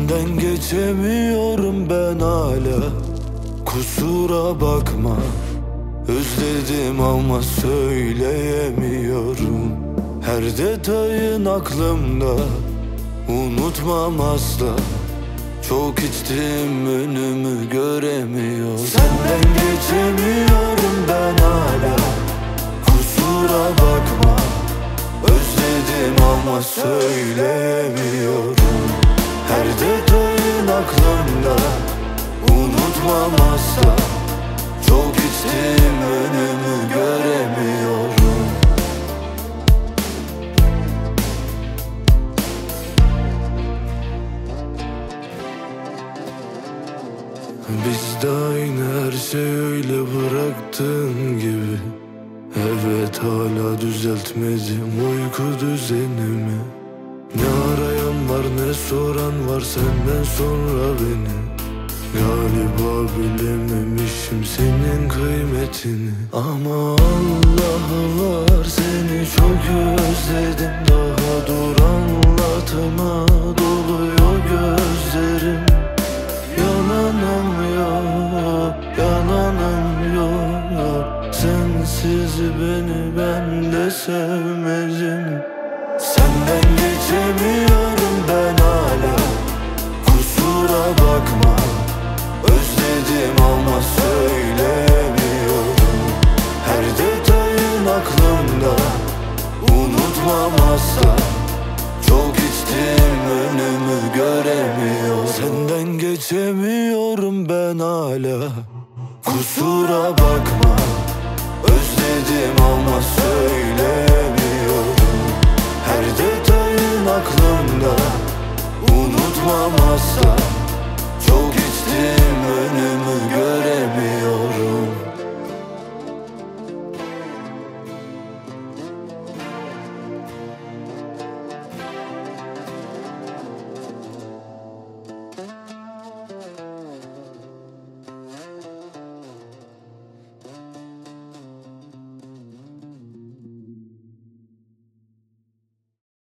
Senden geçemiyorum ben hala, kusura bakma. Özledim ama söyleyemiyorum. Her detayın aklımda, unutmam asla. Çok içtim, önümü göremiyorum. Senden geçemiyorum ben hala, kusura bakma. Özledim ama söyleyemiyorum. Her detayın aklımda, unutmam asla. Çok içtim, önümü göremiyorum. Biz de aynı, her şey öyle bıraktığın gibi. Evet, hala düzeltmedim uyku düzenimi. Ne arayan var ne soran var senden sonra beni. Galiba bilememişim senin kıymetini. Ama Allah var, seni çok özledim. Daha dur anlatma, doluyor gözlerim. Yalanım yok, yalanım yok. Sensiz beni ben de sevmedim. Senden geçemiyorum ben hala, kusura bakma. Özledim ama söyleyemiyorum. Her detayın aklımda, unutmam asla. Çok içtim, önümü göremiyorum. Senden geçemiyorum ben hala, kusura bakma. Özledim ama söyleyemiyorum. Her detayın aklımda, unutmam asla.